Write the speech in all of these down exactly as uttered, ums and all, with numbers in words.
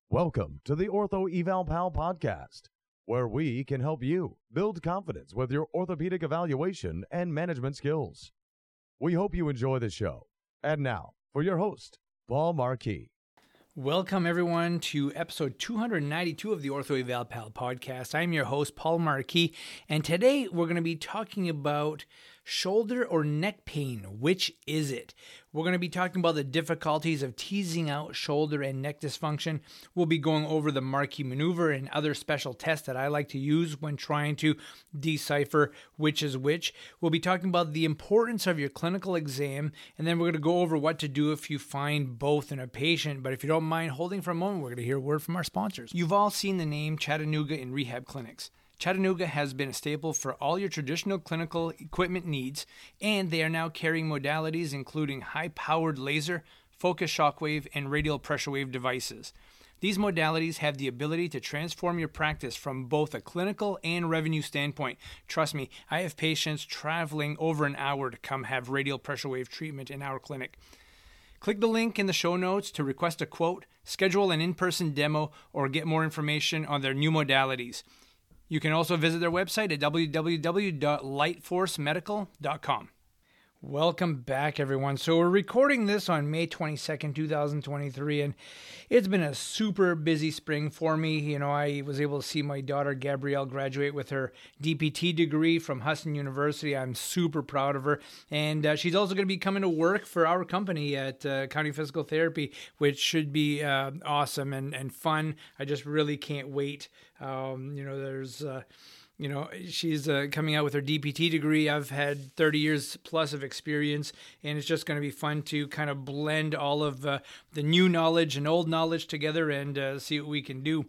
Welcome to the Ortho Eval Pal podcast, where we can help you build confidence with your orthopedic evaluation and management skills. We hope you enjoy the show. And now, for your host, Paul Marquis. Welcome, everyone, to episode two ninety-two of the Ortho Eval Pal podcast. I'm your host, Paul Marquis, and today we're going to be talking about shoulder or neck pain. Which is it? We're going to be talking about the difficulties of teasing out shoulder and neck dysfunction. We'll be going over the Marquis maneuver and other special tests that I like to use when trying to decipher which is which. We'll be talking about the importance of your clinical exam, and then we're going to go over what to do if you find both in a patient. But if you don't mind holding for a moment, we're going to hear a word from our sponsors. You've all seen the name Chattanooga in rehab clinics. Chattanooga has been a staple for all your traditional clinical equipment needs, and they are now carrying modalities including high-powered laser, focused shockwave, and radial pressure wave devices. These modalities have the ability to transform your practice from both a clinical and revenue standpoint. Trust me, I have patients traveling over an hour to come have radial pressure wave treatment in our clinic. Click the link in the show notes to request a quote, schedule an in-person demo, or get more information on their new modalities. You can also visit their website at w w w dot light force medical dot com. Welcome back, everyone. So we're recording this on May twenty-second, twenty twenty-three, and it's been a super busy spring for me. You know, I was able to see my daughter Gabrielle graduate with her D P T degree from Husson University. I'm super proud of her, and uh, she's also going to be coming to work for our company at uh, County Physical Therapy, which should be uh, awesome and, and fun. I just really can't wait. Um, you know, there's... Uh, You know, she's uh, coming out with her D P T degree. I've had thirty years plus of experience, and it's just going to be fun to kind of blend all of uh, the new knowledge and old knowledge together and uh, see what we can do.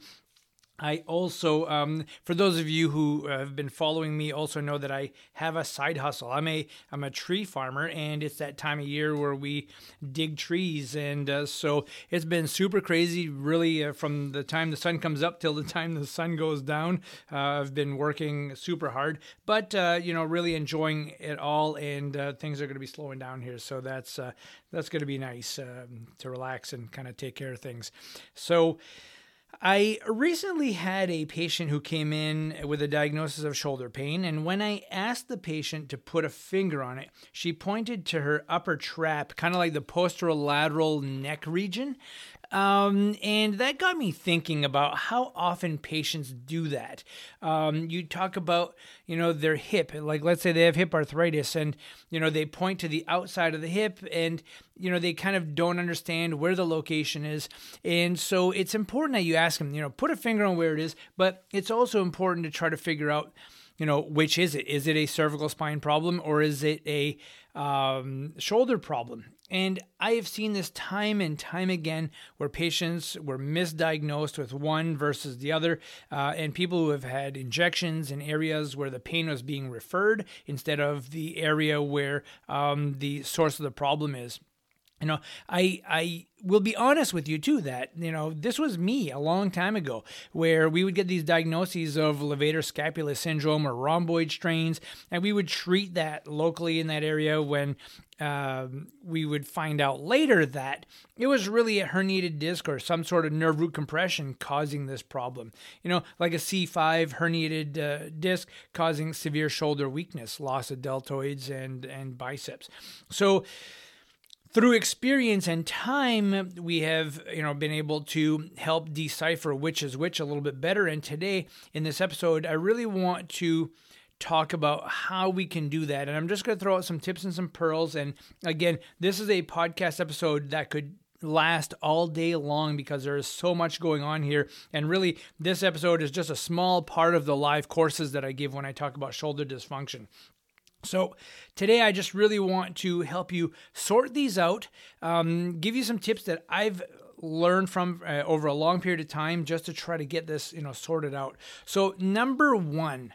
I also, um, for those of you who have been following me, also know that I have a side hustle. I'm a I'm a tree farmer, and it's that time of year where we dig trees, and uh, so it's been super crazy. Really, uh, from the time the sun comes up till the time the sun goes down, uh, I've been working super hard, but uh, you know, really enjoying it all. And uh, things are going to be slowing down here, so that's uh, that's going to be nice uh, to relax and kind of take care of things. So. I recently had a patient who came in with a diagnosis of shoulder pain, and when I asked the patient to put a finger on it, she pointed to her upper trap, kind of like the posterolateral neck region. Um, and that got me thinking about how often patients do that. Um, you talk about, you know, their hip, like let's say they have hip arthritis and, you know, they point to the outside of the hip and, you know, they kind of don't understand where the location is. And so it's important that you ask them, you know, put a finger on where it is, but it's also important to try to figure out, you know, which is it? Is it a cervical spine problem or is it a um, shoulder problem? And I have seen this time and time again where patients were misdiagnosed with one versus the other, uh, and people who have had injections in areas where the pain was being referred instead of the area where um, the source of the problem is. You know, I I will be honest with you, too, that, you know, this was me a long time ago where we would get these diagnoses of levator scapula syndrome or rhomboid strains, and we would treat that locally in that area when um, we would find out later that it was really a herniated disc or some sort of nerve root compression causing this problem. You know, like a C five herniated uh, disc causing severe shoulder weakness, loss of deltoids and, and biceps. So, through experience and time, we have, you know, been able to help decipher which is which a little bit better. And today, in this episode, I really want to talk about how we can do that. And I'm just going to throw out some tips and some pearls. And again, this is a podcast episode that could last all day long because there is so much going on here. And really, this episode is just a small part of the live courses that I give when I talk about shoulder dysfunction. So today I just really want to help you sort these out, um, give you some tips that I've learned from uh, over a long period of time just to try to get this, you know, sorted out. So number one,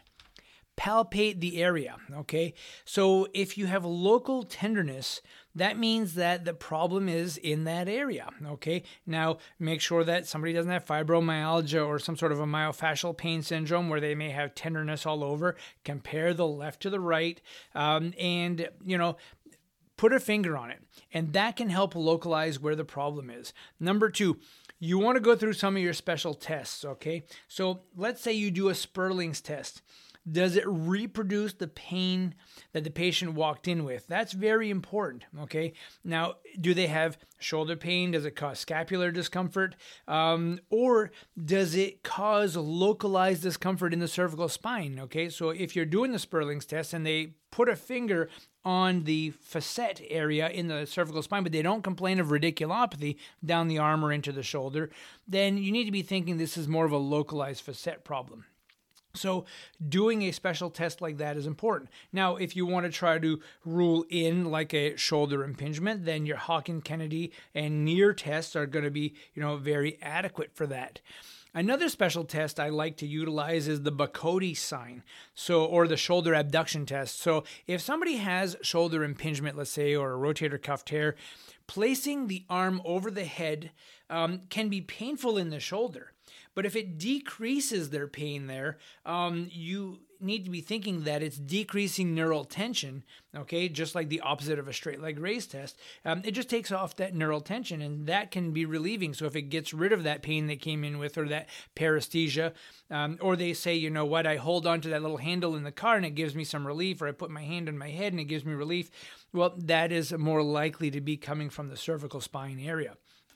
palpate the area, okay? So if you have local tenderness, that means that the problem is in that area, okay? Now, make sure that somebody doesn't have fibromyalgia or some sort of a myofascial pain syndrome where they may have tenderness all over. Compare the left to the right, um, and, you know, put a finger on it, and that can help localize where the problem is. Number two, you want to go through some of your special tests, okay? So let's say you do a Sperling's test. Does it reproduce the pain that the patient walked in with? That's very important, okay? Now, do they have shoulder pain? Does it cause scapular discomfort? Um, or does it cause localized discomfort in the cervical spine, okay? So if you're doing the Sperling's test and they put a finger on the facet area in the cervical spine, but they don't complain of radiculopathy down the arm or into the shoulder, then you need to be thinking this is more of a localized facet problem. So doing a special test like that is important. Now, if you want to try to rule in like a shoulder impingement, then your Hawkins-Kennedy and Neer tests are going to be, you know, very adequate for that. Another special test I like to utilize is the Bacodi sign, so or the shoulder abduction test. So if somebody has shoulder impingement, let's say, or a rotator cuff tear, placing the arm over the head um, can be painful in the shoulder. But if it decreases their pain there, um, you need to be thinking that it's decreasing neural tension, okay, just like the opposite of a straight leg raise test. Um, it just takes off that neural tension, and that can be relieving. So if it gets rid of that pain that came in with, or that paresthesia, um, or they say, you know what, I hold on to that little handle in the car and it gives me some relief, or I put my hand on my head and it gives me relief, well, that is more likely to be coming from the cervical spine area.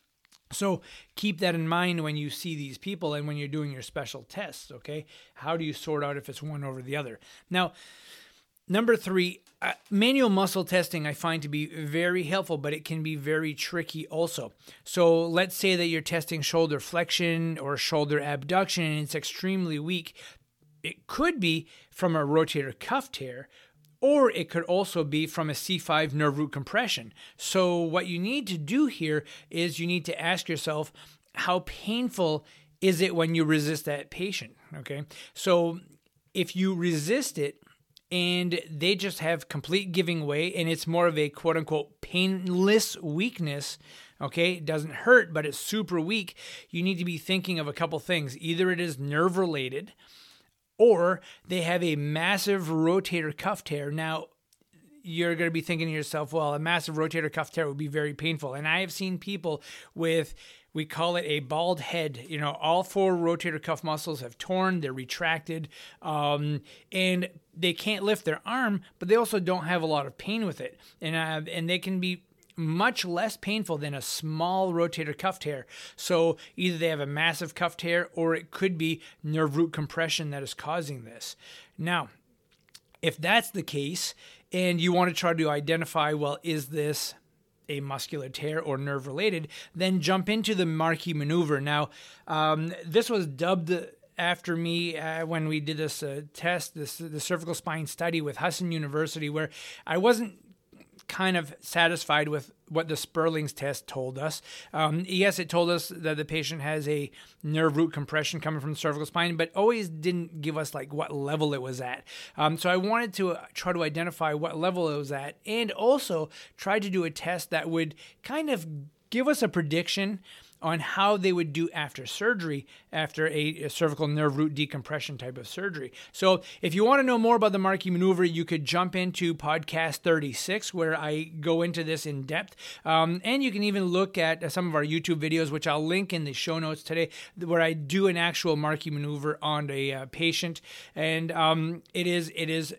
So keep that in mind when you see these people and when you're doing your special tests, okay? How do you sort out if it's one over the other? Now, number three, uh, manual muscle testing I find to be very helpful, but it can be very tricky also. So let's say that you're testing shoulder flexion or shoulder abduction and it's extremely weak. It could be from a rotator cuff tear, or it could also be from a C five nerve root compression. So what you need to do here is you need to ask yourself, how painful is it when you resist that patient? Okay. So if you resist it and they just have complete giving way and it's more of a quote unquote painless weakness, okay, it doesn't hurt, but it's super weak, you need to be thinking of a couple things. Either it is nerve related, or they have a massive rotator cuff tear. Now, you're going to be thinking to yourself, well, a massive rotator cuff tear would be very painful. And I have seen people with, we call it a bald head. You know, all four rotator cuff muscles have torn, they're retracted, um, and they can't lift their arm, but they also don't have a lot of pain with it. And uh, and they can be much less painful than a small rotator cuff tear. So either they have a massive cuff tear or it could be nerve root compression that is causing this. Now, if that's the case and you want to try to identify, well, is this a muscular tear or nerve related, then jump into the Markey maneuver. Now, um, this was dubbed after me uh, when we did this uh, test, this the cervical spine study with Husson University, where I wasn't kind of satisfied with what the Sperling's test told us. Um, yes, it told us that the patient has a nerve root compression coming from the cervical spine, but always didn't give us like what level it was at. Um, so I wanted to try to identify what level it was at, and also try to do a test that would kind of give us a prediction on how they would do after surgery, after a, a cervical nerve root decompression type of surgery. So if you want to know more about the Markey maneuver, you could jump into podcast thirty-six, where I go into this in depth. Um, and you can even look at some of our YouTube videos, which I'll link in the show notes today, where I do an actual Markey maneuver on a uh, patient. And um, it is it is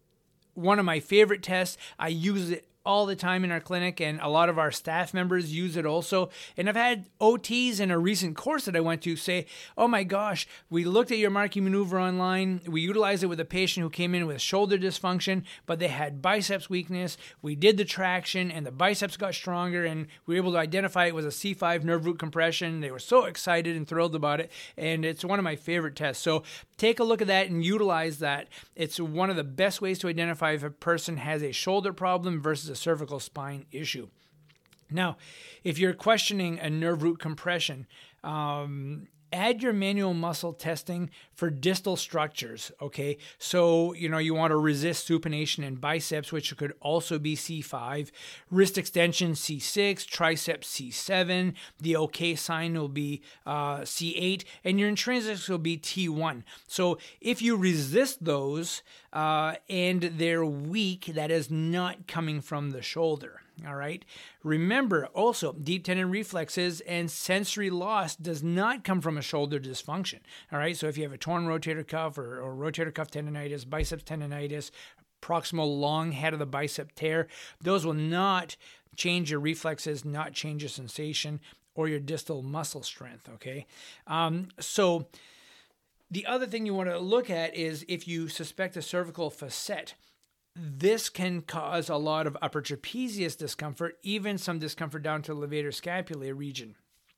one of my favorite tests. I use it all the time in our clinic, and a lot of our staff members use it also. And I've had O Ts in a recent course that I went to say, oh my gosh, we looked at your Markey maneuver online, we utilized it with a patient who came in with shoulder dysfunction, but they had biceps weakness. We did the traction and the biceps got stronger, and we were able to identify it was a C five nerve root compression. They were so excited and thrilled about it, and it's one of my favorite tests. So take a look at that and utilize that. It's one of the best ways to identify if a person has a shoulder problem versus a cervical spine issue. Now, if you're questioning a nerve root compression, um, add your manual muscle testing for distal structures, okay? So, you know, you want to resist supination in biceps, which could also be C five, wrist extension C six, triceps C seven, the OK sign will be uh, C eight, and your intrinsics will be T one. So if you resist those uh, and they're weak, that is not coming from the shoulder. All right. Remember also, deep tendon reflexes and sensory loss does not come from a shoulder dysfunction. All right. So if you have a torn rotator cuff or, or rotator cuff tendonitis, biceps tendonitis, proximal long head of the bicep tear, those will not change your reflexes, not change your sensation or your distal muscle strength. Okay. Um, so the other thing you want to look at is if you suspect a cervical facet. This can cause a lot of upper trapezius discomfort, even some discomfort down to the levator scapulae region.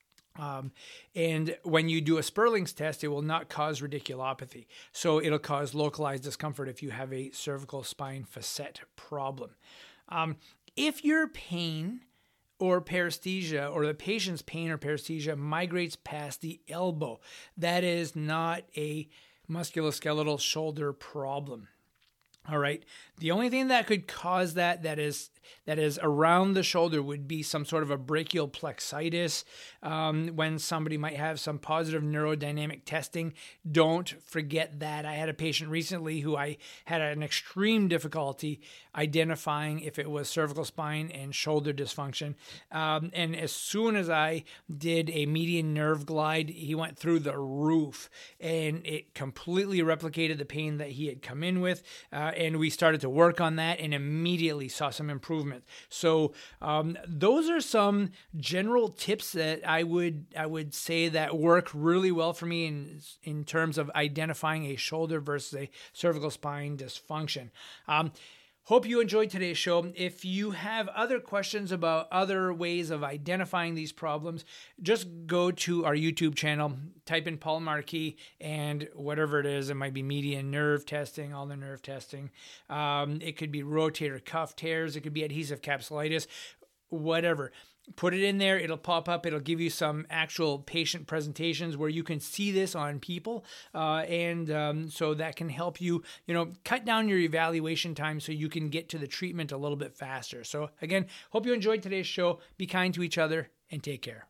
Um, and when you do a Sperling's test, it will not cause radiculopathy. So it'll cause localized discomfort if you have a cervical spine facet problem. Um, if your pain or paresthesia, or the patient's pain or paresthesia migrates past the elbow, that is not a musculoskeletal shoulder problem. All right. The only thing that could cause that that is that is around the shoulder would be some sort of a brachial plexitis. Um, when somebody might have some positive neurodynamic testing, don't forget that. I had a patient recently who I had an extreme difficulty identifying if it was cervical spine and shoulder dysfunction. Um, and as soon as I did a median nerve glide, he went through the roof, and it completely replicated the pain that he had come in with. Uh, and we started to work on that and immediately saw some improvement. So um, those are some general tips that I would I would say that work really well for me in in terms of identifying a shoulder versus a cervical spine dysfunction. Um, Hope you enjoyed today's show. If you have other questions about other ways of identifying these problems, just go to our YouTube channel, type in Paul Marquis, and whatever it is, it might be median nerve testing, all the nerve testing. Um, it could be rotator cuff tears. It could be adhesive capsulitis, whatever. Put it in there. It'll pop up. It'll give you some actual patient presentations where you can see this on people. Uh, and um, so that can help you, you know, cut down your evaluation time so you can get to the treatment a little bit faster. So again, hope you enjoyed today's show. Be kind to each other and take care.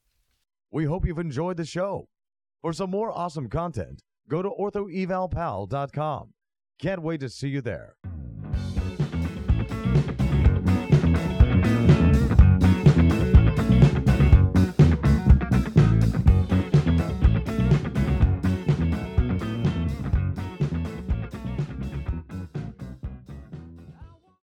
We hope you've enjoyed the show. For some more awesome content, go to ortho eval pal dot com. Can't wait to see you there.